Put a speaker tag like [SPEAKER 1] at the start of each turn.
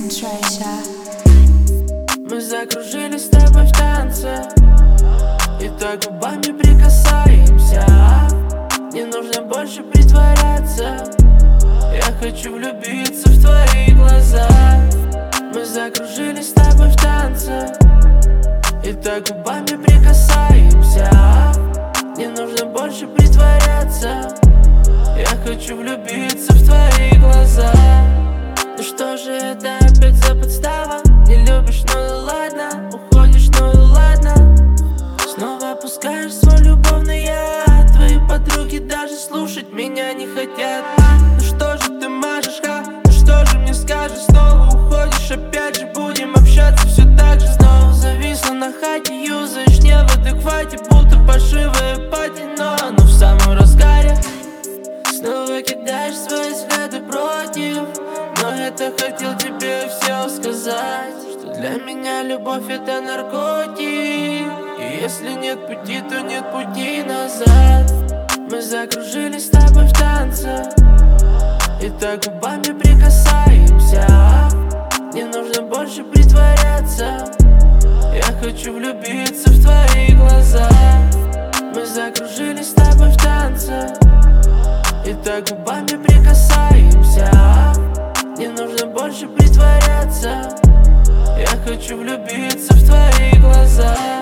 [SPEAKER 1] Concentrator.
[SPEAKER 2] Мы закружились с тобой в танце, и так губами прикасаемся. Не нужно больше притворяться, я хочу влюбиться в твои глаза. Мы закружились с тобой в танце, и так губами прикасаемся. Не нужно больше притворяться, я хочу влюбиться в твои глаза. Ну что же это опять за подстава? Не любишь, ну и ладно. Уходишь, ну и ладно. Снова опускаешь свой любовный яд. Твои подруги даже слушать меня не хотят. Ну что же ты мажешь, ха? Ну что же мне скажешь? Снова уходишь, опять же будем общаться все так же. Снова зависла на хате, юзаешь не в адеквате, будто паршивая пати. Но оно в самом разгаре. Снова кидаешь свои взгляды против, но я-то хотел тебе все сказать, что для меня любовь это наркотик, и если нет пути, то нет пути назад. Мы закружились с тобой в танце, и так губами прикасаемся. Не нужно больше притворяться, я хочу влюбиться в твои глаза. Мы закружились с тобой в танце, и так губами прикасаемся. Не нужно больше притворяться, я хочу влюбиться в твои глаза.